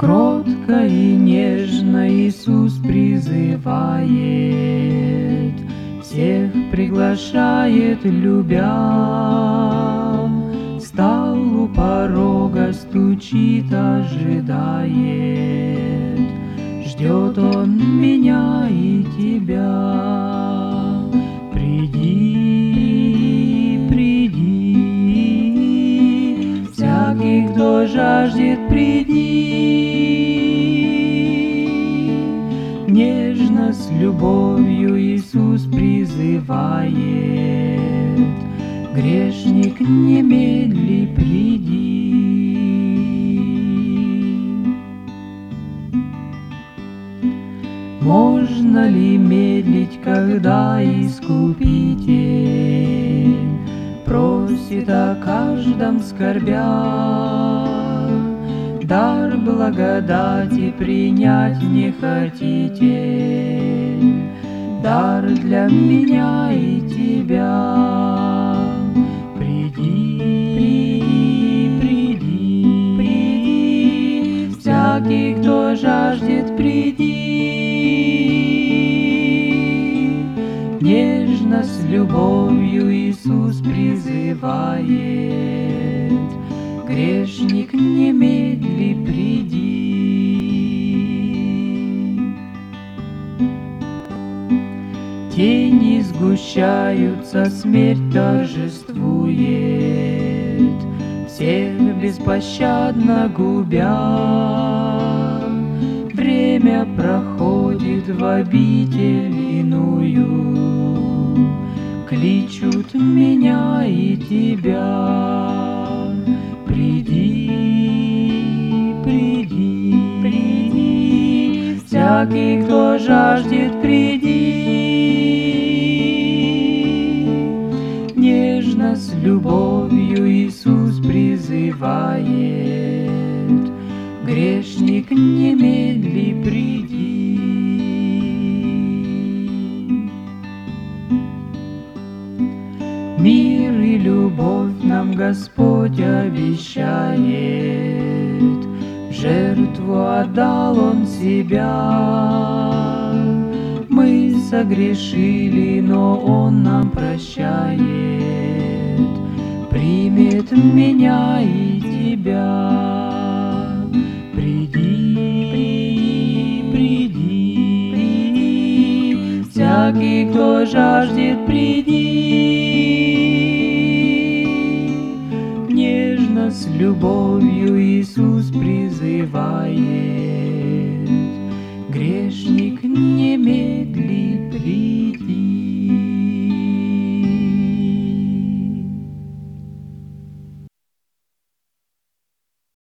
Кротко и нежно Иисус призывает, всех приглашает, любя. Стал у порога, стучит, ожидает, ждет Он меня и тебя. Приди, приди, всякий, кто жаждет, приди. Нежно с любовью Иисус призывает, грешник, немедли приди. Можно ли медлить, когда Искупитель просит о каждом скорбя? Дар благодати принять не хотите, дар для меня и тебя. Приди, приди, приди, всякий, кто жаждет, приди. Нежно с любовью Иисус призывает, грешник, немедли приди. Тени сгущаются, смерть торжествует, всех беспощадно губя. Время проходит в обитель иную, кличут меня и тебя. Приди, приди, приди, всякий, кто жаждет, приди. Нежно с любовью Иисус призывает, грешник, немедли приди. Мир и любовь нам Господь обещает, в жертву отдал Он себя. Мы согрешили, но Он нам прощает, примет меня и тебя. Приди, приди, приди, всякий, кто жаждет, приди. Нежно с любовью Иисус призывает,